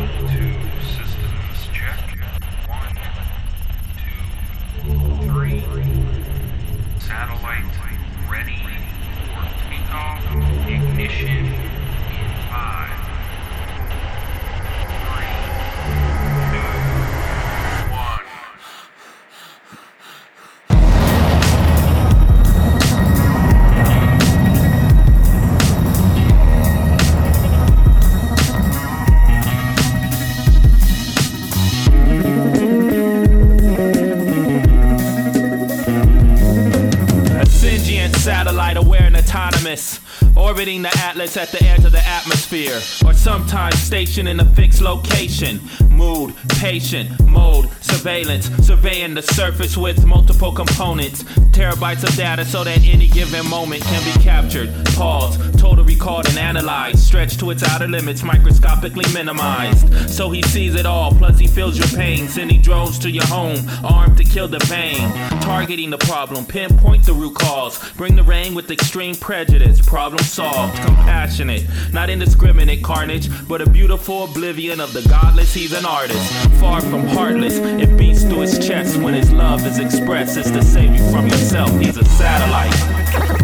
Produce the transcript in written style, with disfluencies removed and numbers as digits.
Two systems check. 1, 2, 3. Satellite ready for takeoff. Ignition in 5, 3, 2, 1. Satellite aware and autonomous, orbiting the atlas at the edge of the atmosphere, or sometimes stationed in a fixed location. Mood, patient, mode, surveillance, surveying the surface with multiple components. Terabytes of data so that any given moment can be captured, paused, total recalled and analyzed, stretched to its outer limits, microscopically minimized. So he sees it all, plus he feels your pain, sending drones to your home, armed to kill the pain. Targeting the problem, pinpoint the root cause, bring the rain with extreme prejudice, problem solved, compassionate, not indiscriminate carnage, but a beautiful oblivion of the godless. He's an artist, far from heartless. It beats through his chest when his love is expressed. It's to save you from yourself. He's a satellite.